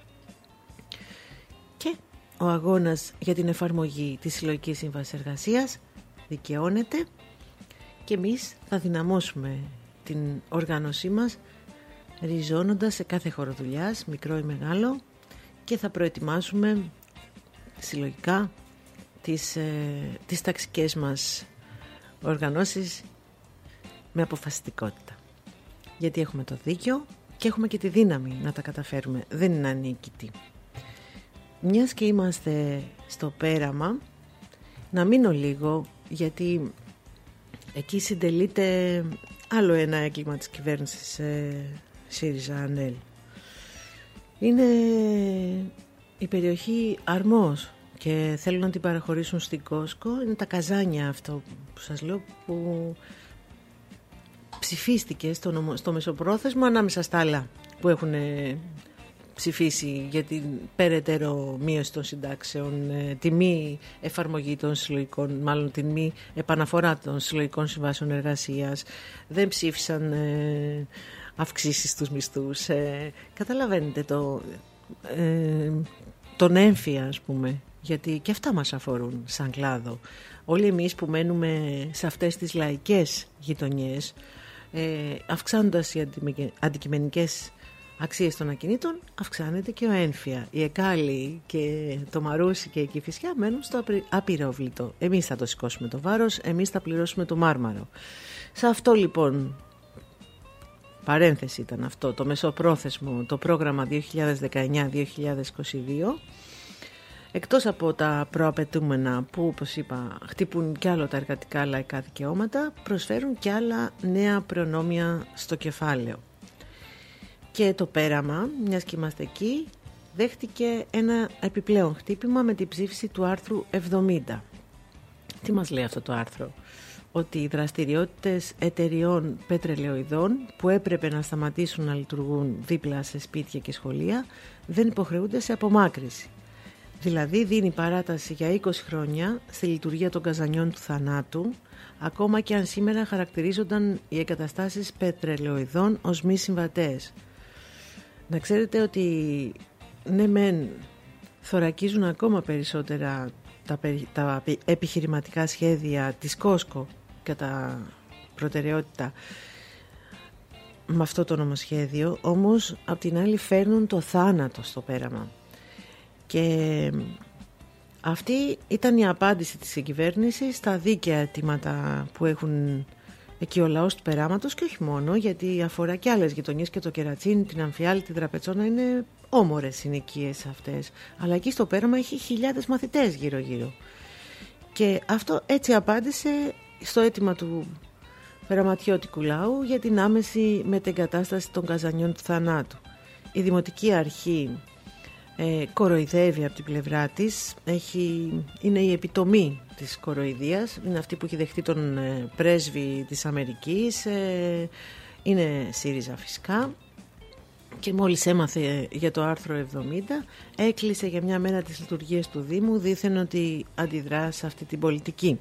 Και ο αγώνας για την εφαρμογή της Συλλογικής Σύμβασης Εργασίας δικαιώνεται και εμείς θα δυναμώσουμε την οργάνωσή μας ριζώνοντας σε κάθε χώρο δουλειάς, μικρό ή μεγάλο, και θα προετοιμάσουμε συλλογικά τις ταξικές μας οργανώσεις με αποφασιστικότητα. Γιατί έχουμε το δίκιο και έχουμε και τη δύναμη να τα καταφέρουμε. Δεν είναι ανίκητοι. Μιας και είμαστε στο πέραμα, να μείνω λίγο, γιατί εκεί συντελείται άλλο ένα έγκλημα της κυβέρνησης ΣΥΡΙΖΑ-ΑΝΕΛ. Είναι η περιοχή Αρμός και θέλουν να την παραχωρήσουν στην Κόσκο. Είναι τα καζάνια, αυτό που σας λέω, που ψηφίστηκε στο μεσοπρόθεσμο ανάμεσα στα άλλα που έχουν ψηφίσει για την περαιτέρω μείωση των συντάξεων, τη μη εφαρμογή των συλλογικών, μάλλον την μη επαναφορά των συλλογικών συμβάσεων εργασίας. Δεν ψήφισαν αυξήσεις στους μισθούς. Καταλαβαίνετε τον έμφυα, ας πούμε, γιατί και αυτά μας αφορούν σαν κλάδο. Όλοι εμείς που μένουμε σε αυτές τις λαϊκές γειτονιές, αυξάνοντας οι αντικειμενικές αξίες των ακινήτων, αυξάνεται και ο έμφυα. Η Εκάλη και το Μαρούσι και η Κηφισιά μένουν στο απειρόβλητο. Εμείς θα το σηκώσουμε το βάρος, εμείς θα πληρώσουμε το μάρμαρο. Σε αυτό λοιπόν, παρένθεση ήταν αυτό, το μεσοπρόθεσμο, το πρόγραμμα 2019-2022, εκτός από τα προαπαιτούμενα που, όπως είπα, χτυπούν κι άλλο τα εργατικά λαϊκά δικαιώματα, προσφέρουν κι άλλα νέα προνόμια στο κεφάλαιο. Και το πέραμα, μιας και είμαστε εκεί, δέχτηκε ένα επιπλέον χτύπημα με την ψήφιση του άρθρου 70. Τι μας λέει αυτό το άρθρο? Ότι οι δραστηριότητες εταιριών πετρελαιοειδών που έπρεπε να σταματήσουν να λειτουργούν δίπλα σε σπίτια και σχολεία δεν υποχρεούνται σε απομάκρυση. Δηλαδή δίνει παράταση για 20 χρόνια στη λειτουργία των καζανιών του θανάτου, ακόμα και αν σήμερα χαρακτηρίζονταν οι εγκαταστάσεις πετρελαιοειδών ως μη συμβατές. Να ξέρετε ότι ναι μεν θωρακίζουν ακόμα περισσότερα τα επιχειρηματικά σχέδια της Κόσκο κατά προτεραιότητα με αυτό το νομοσχέδιο, όμως απ' την άλλη φέρνουν το θάνατο στο πέραμα. Και αυτή ήταν η απάντηση της κυβέρνησης στα δίκαια αιτήματα που έχουν εκεί ο λαός του περάματος, και όχι μόνο, γιατί αφορά και άλλες γειτονιές, και το Κερατσίνι, την Αμφιάλη, την Τραπετσόνα, είναι όμορες συνοικίες αυτές. Αλλά εκεί στο πέραμα έχει χιλιάδες μαθητές γύρω-γύρω. Και αυτό έτσι απάντησε στο αίτημα του περαματιώτικου λαού για την άμεση μετεγκατάσταση των καζανιών του θανάτου. Η Δημοτική Αρχή κοροϊδεύει από την πλευρά της, είναι η επιτομή της κοροϊδίας, είναι αυτή που έχει δεχτεί τον πρέσβη της Αμερικής, είναι ΣΥΡΙΖΑ φυσικά, και μόλις έμαθε για το άρθρο 70 έκλεισε για μια μέρα τις λειτουργίες του Δήμου, δήθεν ότι αντιδρά σε αυτή την πολιτική.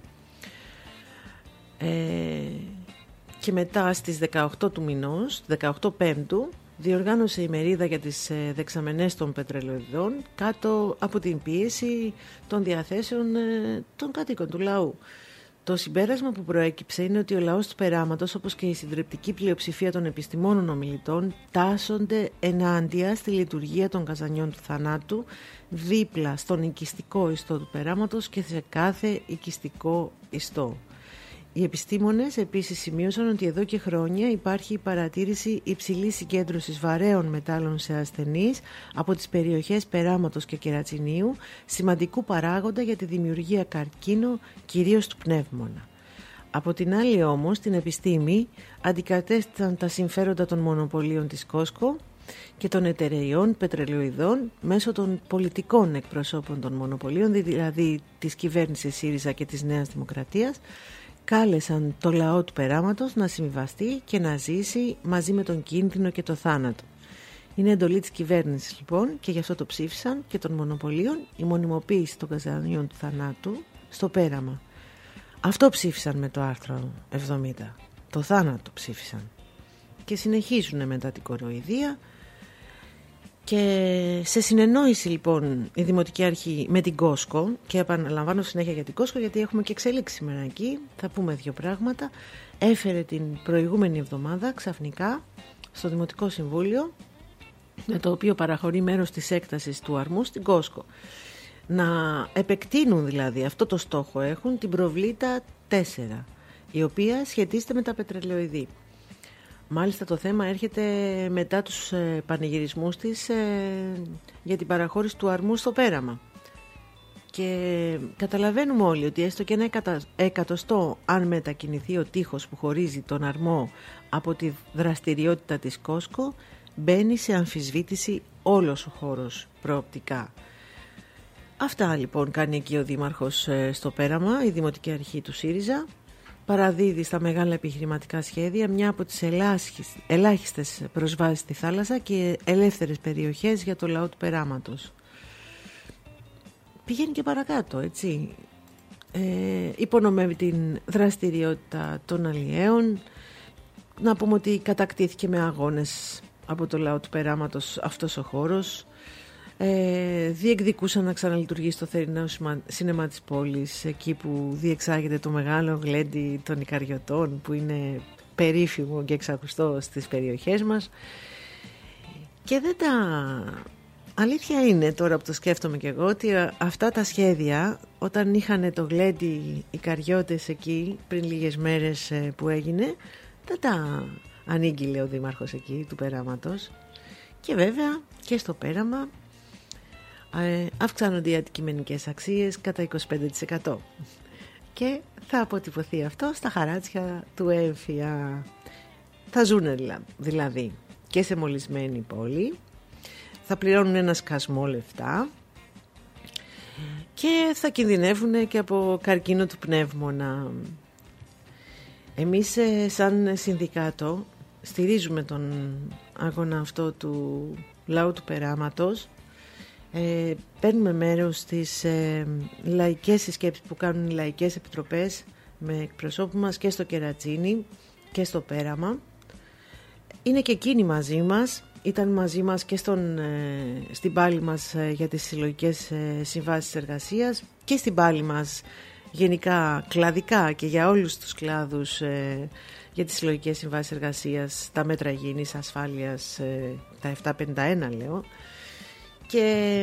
Και μετά στις 18 του μηνός, 18 Πέμπτου, διοργάνωσε η μερίδα για τις δεξαμενές των πετρελαιοειδών κάτω από την πίεση των διαθέσεων των κατοίκων του λαού. Το συμπέρασμα που προέκυψε είναι ότι ο λαός του περάματος, όπως και η συντριπτική πλειοψηφία των επιστημόνων ομιλητών, τάσσονται ενάντια στη λειτουργία των καζανιών του θανάτου, δίπλα στον οικιστικό ιστό του περάματος και σε κάθε οικιστικό ιστό. Οι επιστήμονες επίσης σημείωσαν ότι εδώ και χρόνια υπάρχει η παρατήρηση υψηλής συγκέντρωσης βαρέων μετάλλων σε ασθενείς από τις περιοχές περάματος και κερατσινίου, σημαντικού παράγοντα για τη δημιουργία καρκίνου, κυρίως του πνεύμονα. Από την άλλη όμως, την επιστήμη αντικατέστησαν τα συμφέροντα των μονοπωλίων της Κόσκο και των εταιρειών πετρελαιοειδών μέσω των πολιτικών εκπροσώπων των μονοπωλίων, δηλαδή της κυβέρνησης ΣΥΡΙΖΑ και της Νέας Δημοκρατίας, κάλεσαν το λαό του περάματος να συμβιβαστεί και να ζήσει μαζί με τον κίνδυνο και το θάνατο. Είναι εντολή της κυβέρνησης λοιπόν, και γι' αυτό το ψήφισαν, και των μονοπωλίων, η μονιμοποίηση των καζανιών του θανάτου στο πέραμα. Αυτό ψήφισαν με το άρθρο 70. Το θάνατο ψήφισαν. Και συνεχίζουν μετά την κοροϊδία. Και σε συνεννόηση λοιπόν η Δημοτική Αρχή με την Κόσκο, και επαναλαμβάνω συνέχεια για την Κόσκο γιατί έχουμε και εξελίξει σήμερα εκεί, θα πούμε δύο πράγματα, έφερε την προηγούμενη εβδομάδα ξαφνικά στο Δημοτικό Συμβούλιο, με το οποίο παραχωρεί μέρος της έκτασης του αρμού στην Κόσκο, να επεκτείνουν δηλαδή, αυτό το στόχο έχουν, την προβλήτα 4, η οποία σχετίζεται με τα πετρελαιοειδή. Μάλιστα το θέμα έρχεται μετά τους πανηγυρισμούς της για την παραχώρηση του αρμού στο πέραμα. Και καταλαβαίνουμε όλοι ότι έστω και ένα εκατοστό, αν μετακινηθεί ο τείχος που χωρίζει τον αρμό από τη δραστηριότητα της Κόσκο, μπαίνει σε αμφισβήτηση όλος ο χώρος προοπτικά. Αυτά λοιπόν κάνει εκεί ο Δήμαρχος στο πέραμα, η Δημοτική Αρχή του ΣΥΡΙΖΑ. Παραδίδει στα μεγάλα επιχειρηματικά σχέδια μια από τις ελάχιστες προσβάσεις στη θάλασσα και ελεύθερες περιοχές για το λαό του περάματος. Πηγαίνει και παρακάτω, έτσι. Υπονομεύει την δραστηριότητα των αλλιέων. Να πούμε ότι κατακτήθηκε με αγώνες από το λαό του περάματος αυτός ο χώρος. Διεκδικούσαν να ξαναλειτουργήσει το θερινό σίνεμα της πόλης, εκεί που διεξάγεται το μεγάλο γλέντι των Ικαριωτών, που είναι περίφημο και εξακουστό στις περιοχές μας. Και δεν τα... Αλήθεια είναι, τώρα που το σκέφτομαι κι εγώ, ότι αυτά τα σχέδια, όταν είχαν το γλέντι οι Ικαριώτες εκεί πριν λίγες μέρες που έγινε, δεν τα ανήγγειλε ο Δήμαρχος εκεί του Περάματος. Και βέβαια και στο Πέραμα αυξάνονται οι αντικειμενικές αξίες κατά 25% και θα αποτυπωθεί αυτό στα χαράτσια του έμφυα. Θα ζουν δηλαδή και σε μολυσμένη πόλη, θα πληρώνουν ένα σκασμό λεφτά και θα κινδυνεύουν και από καρκίνο του πνεύμονα. Εμείς σαν συνδικάτο στηρίζουμε τον αγώνα αυτό του λαού του Περάματος. Παίρνουμε μέρος στις λαϊκές συσκέψεις που κάνουν οι λαϊκές επιτροπές με εκπροσώπου μας και στο Κερατσίνι και στο Πέραμα. Είναι και εκείνοι μαζί μας, ήταν μαζί μας και στην πάλη μας για τις συλλογικές συμβάσεις εργασίας και στην πάλη μας γενικά κλαδικά και για όλους τους κλάδους για τις συλλογικές συμβάσεις εργασίας, τα μέτρα υγιεινής ασφάλειας, τα 751 λέω. Και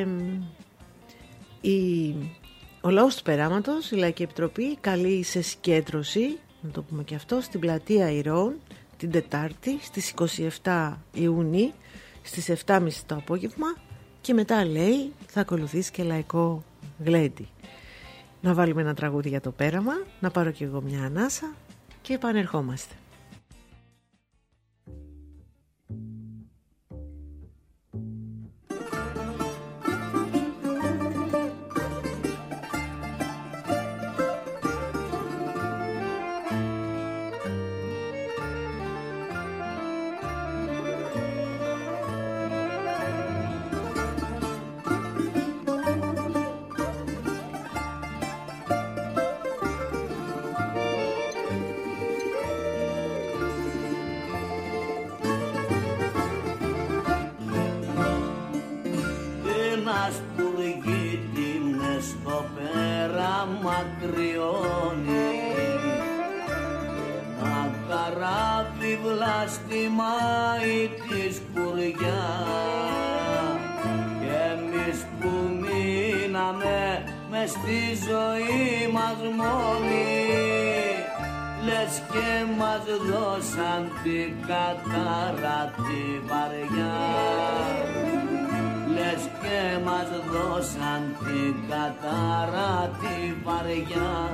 ο λαός του Περάματος, η Λαϊκή Επιτροπή, καλεί σε συγκέντρωση, να το πούμε και αυτό, στην πλατεία Ηρώων την Τετάρτη στις 27 Ιουνίου στις 7.30 το απόγευμα και μετά λέει θα ακολουθήσει και λαϊκό γλέντι. Να βάλουμε ένα τραγούδι για το Πέραμα, να πάρω κι εγώ μια ανάσα και επανερχόμαστε. Μακριώνει καράβι βλαστημάει τη σκουριά και εμείς που μείναμε μες στη ζωή μας μόνοι, λες και μας δώσαν την κατάρα τη βαριά, λες και μας δώσαν την κατάρα τη βαριά.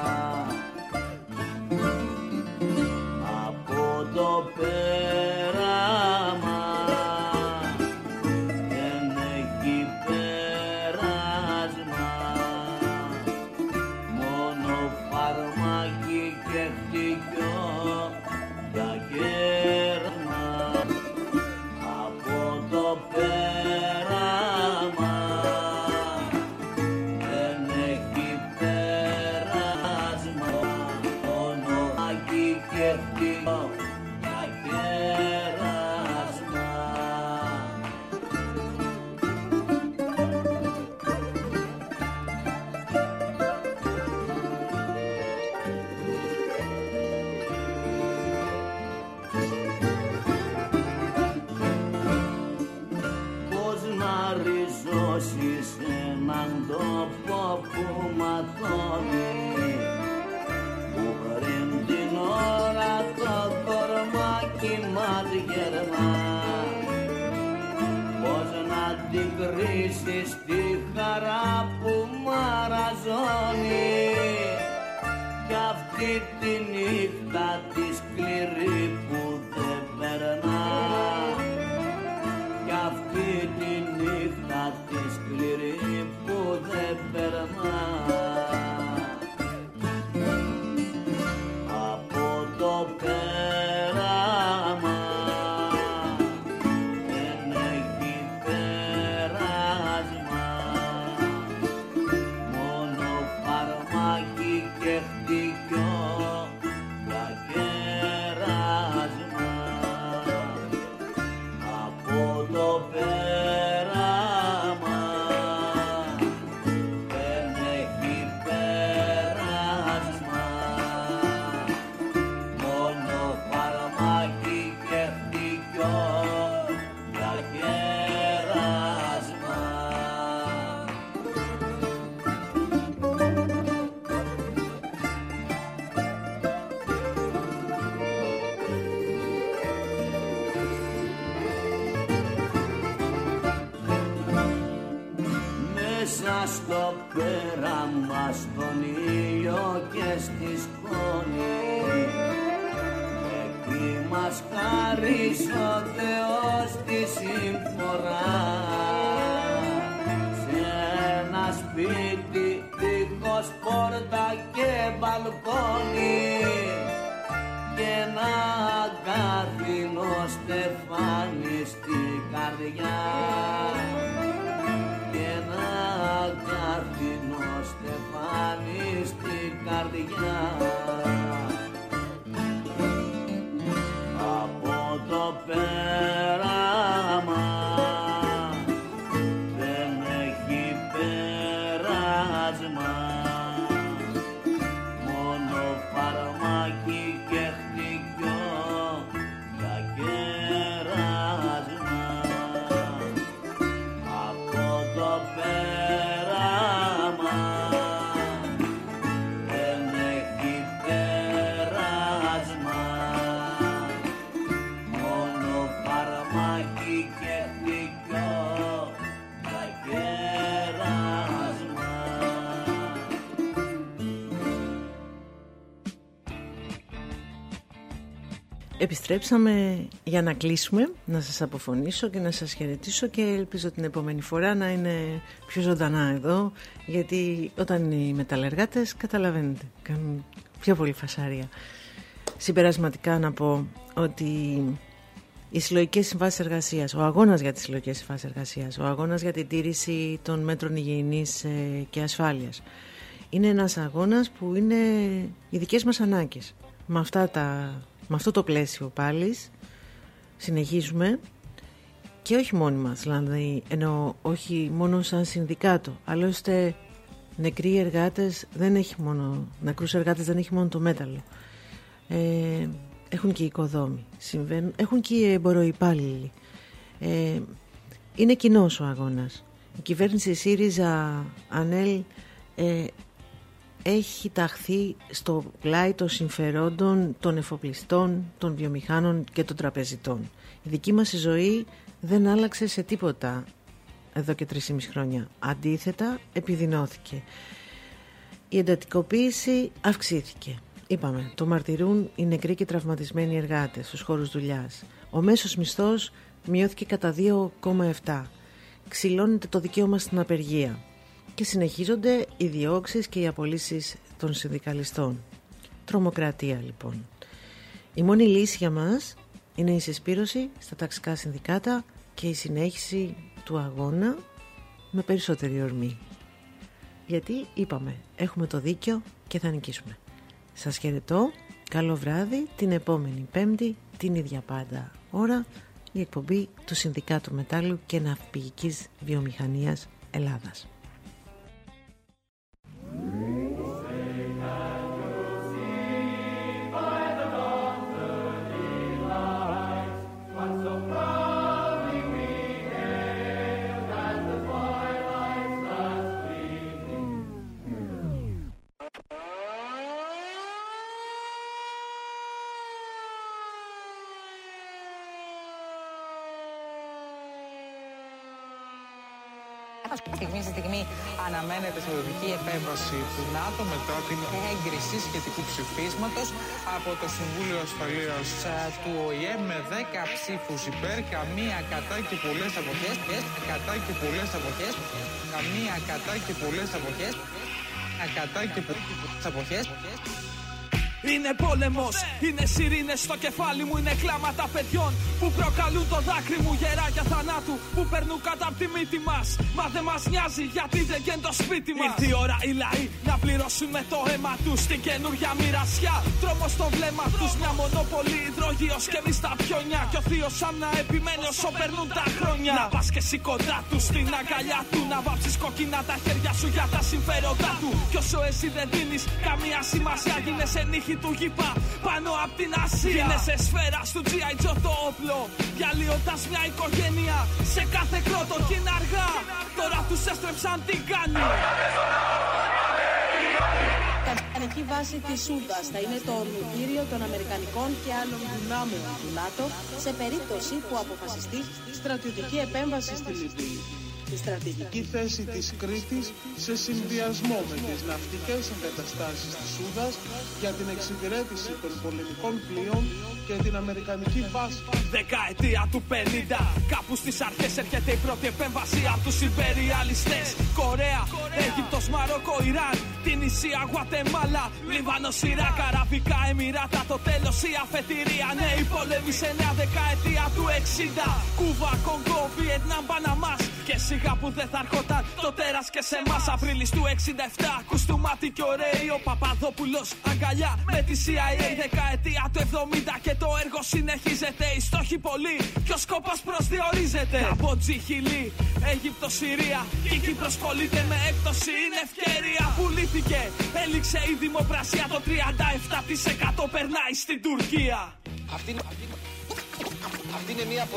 Από το πέραμα δεν έχει πέρασμα, μόνο φαρμάκι και χτυκιό για κέρμα. Από το πέραμα δεν έχει πέρασμα, μόνο φαρμάκι και χτυκιό για κέρασμα. Πώς να ριζώσεις έναν τόπο που ματώνει, που πριν την ώρα το κορμάκι μας γερμά. Πώς να την κρίσεις τη χαρά που μαραζώνει, κι αυτή τη νύχτα τη σκληρή που δεν περνά, κι αυτή τη νύχτα τη σκληρή που δεν περνά. Από το πέραμα δεν έχει πέρασμα, μόνο φαρμάκι και χτυκιό για κέρασμα. Από το πέραμα δεν έχει πέρασμα, μόνο φαρμάκι και χτυκιό για κέρασμα. Μέσα στο πέραμα, στον ήλιο και στη σκόνη, εκεί μας χάρισε ο Θεός τη συμφορά, σε ένα σπίτι δίχως πόρτα και μπαλκόνι, και ένα αγκάθινο στεφάνι στην καρδιά, και ένα αγκάθινο στεφάνι στην καρδιά. Από το πέραμα δεν έχει πέρασμα, μόνο φαρμάκι και χτυκιό για κέρασμα. Από το πέραμα δεν έχει πέρασμα, μόνο φαρμάκι και χτυκιό για κέρασμα. Επιστρέψαμε για να κλείσουμε, να σας αποφωνήσω και να σας χαιρετήσω, και ελπίζω την επόμενη φορά να είναι πιο ζωντανά εδώ, γιατί όταν είναι οι μεταλλεργάτες, καταλαβαίνετε, κάνουν πιο πολύ φασαρία. Συμπερασματικά να πω ότι οι συλλογικές συμβάσεις εργασίας, ο αγώνας για τις συλλογικές συμβάσεις εργασίας, ο αγώνας για την τήρηση των μέτρων υγιεινής και ασφάλειας, είναι ένας αγώνας που είναι οι δικές μας ανάγκες. Με αυτό το πλαίσιο πάλι συνεχίζουμε, και όχι μόνοι μας, δηλαδή, ενώ όχι μόνο σαν συνδικάτο. Άλλωστε νεκρούς εργάτες δεν έχει μόνο το μέταλλο. έχουν και οι οικοδόμοι, έχουν και οι εμποροϊπάλληλοι. Είναι κοινός ο αγώνας. Η κυβέρνηση ΣΥΡΙΖΑ ΑΝΕΛ έχει ταχθεί στο πλάι των συμφερόντων των εφοπλιστών, των βιομηχάνων και των τραπεζιτών. Η δική μας ζωή δεν άλλαξε σε τίποτα εδώ και 3,5 χρόνια. Αντίθετα, επιδεινώθηκε. Η εντατικοποίηση αυξήθηκε. Είπαμε, το μαρτυρούν οι νεκροί και τραυματισμένοι εργάτες στους χώρους δουλειάς. Ο μέσος μισθός μειώθηκε κατά 2,7. Ξυλώνεται το δικαίωμα στην απεργία. Και συνεχίζονται οι διώξεις και οι απολύσεις των συνδικαλιστών. Τρομοκρατία λοιπόν. Η μόνη λύση για μας είναι η συσπήρωση στα ταξικά συνδικάτα και η συνέχιση του αγώνα με περισσότερη ορμή. Γιατί είπαμε, έχουμε το δίκιο και θα νικήσουμε. Σας χαιρετώ, καλό βράδυ, την επόμενη Πέμπτη, την ίδια πάντα ώρα, η εκπομπή του Συνδικάτου Μετάλλου και Ναυπηγικής Βιομηχανίας Ελλάδας. Στιγμή στη στιγμή αναμένεται στρατιωτική επέμβαση του ΝΑΤΟ μετά την έγκριση σχετικού ψηφίσματος από το Συμβούλιο Ασφαλείας του ΟΗΕ με 10 ψήφους υπέρ, καμία κατά και πολλές αποχές. Καμία κατά και πολλές αποχές. Είναι πόλεμος, είναι σιρήνες στο κεφάλι μου, είναι κλάματα παιδιών που προκαλούν το δάκρυ μου, γεράκια θανάτου που περνούν κάτω απ' τη μύτη μας. Μα δεν μας νοιάζει γιατί δεν γεν το σπίτι μας. Ήρθε η ώρα οι λαοί να πληρώσουν με το αίμα τους την καινούργια μοιρασιά. Τρόμος στο βλέμμα τους, μια μονοπολή υδρογείος και εμείς τα πιόνια. Κι ο θείος σαν να επιμένει όσο περνούν τα χρόνια. Να πας και εσύ κοντά του στην αγκαλιά του, να βάψεις κόκκινα τα χέρια σου για τα συμφέροντά του. Κι όσο εσύ δεν δίνεις καμία σημασία, γίνεσαι νύχη του γήπα πάνω απ' την Ασία. Γίνεσαι σφαίρα του G.I. Joe το όπλο, διαλύοντας μια οικογένεια σε κάθε κρότο. Κι είναι αργά, τώρα τους έστρεψαν την κάνη. Η αμερικανική βάση της Σούδας θα είναι το ορμητήριο των Αμερικανικών και άλλων δυνάμεων του ΝΑΤΟ σε περίπτωση που αποφασιστεί στρατιωτική επέμβαση στη Λιβύη. Η στρατηγική θέση της Κρήτης σε συνδυασμό με τις ναυτικές εγκαταστάσεις της Σούδας για την εξυπηρέτηση των πολεμικών πλοίων και την αμερικανική βάση. Δεκαετία του 50, κάπου στις αρχές έρχεται η πρώτη επέμβαση από τους υπεριαλιστές. Κορέα, Αίγυπτος, Μαρόκο, Ιράν, την Ισία, Γουατεμάλα, Λιβάνος, Ιράκ, Αραβικά Εμιράτα, το τέλος η αφετηρία. Ναι, οι πόλεμοι σε νέα δεκαετία του 60, Κούβα, Κονγκό, Βιετνάμ, Παναμάς. Και σιγά που δεν θα έρχονταν το τέρας και σε εμάς. Απρίλης του 67, κουστούμάτι και ωραίοι, ο Παπαδόπουλος αγκαλιά με τη CIA. Δεκαετία του 70 και το έργο συνεχίζεται. Οι στόχοι πολλοί και ο σκόπος προσδιορίζεται. Καμπότζη, Χιλή, Αίγυπτο, Συρία. Η Κύπρος κολλείται με έκπτωση, είναι ευκαιρία. Πουλήθηκε, έληξε η δημοπρασία. Το 37% περνάει στην Τουρκία. Αυτή είναι μία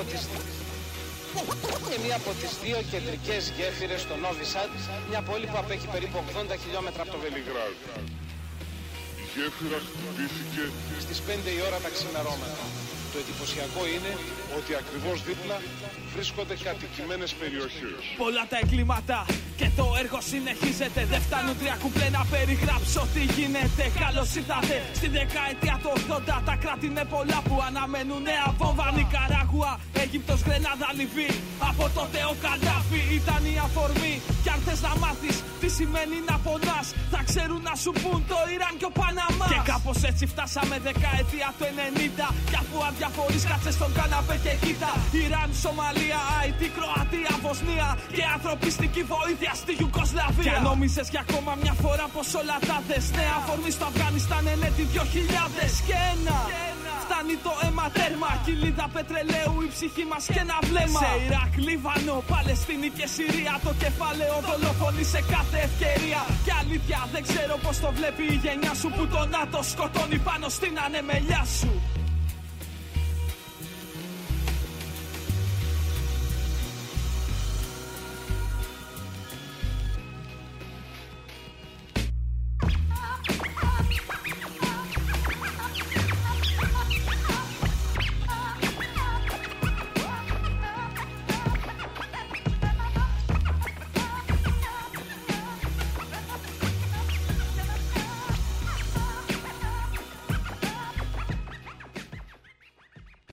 από τις δύο κεντρικές γέφυρες στο Νόβι Σαντ, μια πόλη που απέχει περίπου 80 χιλιόμετρα από το Βελιγράδι. Η γέφυρα χτυπήθηκε στις 5 η ώρα τα ξημερώματα. Το εντυπωσιακό είναι ότι ακριβώς δίπλα βρίσκονται κατοικημένες περιοχές. Πολλά τα εγκλήματα και το έργο συνεχίζεται. Δεν φτάνουν 3 κουπλέ να περιγράψω τι γίνεται. Καλώς ήρθατε στη δεκαετία του 80. Τα κράτη είναι πολλά που αναμένουν νέα βόμβα. Νικαράγουα, Αίγυπτος, Γρενάδα, Λιβύη. Από τότε ο Καντάφη ήταν η αφορμή. Κι αν θες να μάθεις τι σημαίνει να πονάς, θα ξέρουν να σου πουν το Ιράν και ο Παναμάς. Και κάπως έτσι φτάσαμε δεκαετία του 90. Κι αφού αδιαφορείς κάτσε στον καναπέ και κοίτα. Ιράν, Σομαλία, Αϊτή, Κροατία, Βοσνία και ανθρωπιστική βοήθεια στη Ιουγκοσλαβία. Και αν νόμιζες για ακόμα μια φορά πως όλα τα δες, νέα αφορμή στο Αφγανιστάν είναι τη 2000 και ένα. Φτάνει το αίμα τέρμα, κοιλίδα πετρελαίου, η ψυχή μας και ένα βλέμμα. Σε Ιράκ, Λίβανο, Παλαιστίνη και Συρία, το κεφάλαιο δολοφονεί σε κάθε ευκαιρία. Και αλήθεια δεν ξέρω πως το βλέπει η γενιά σου που το ΝΑΤΟ σκοτώνει πάνω στην ανεμελιά σου.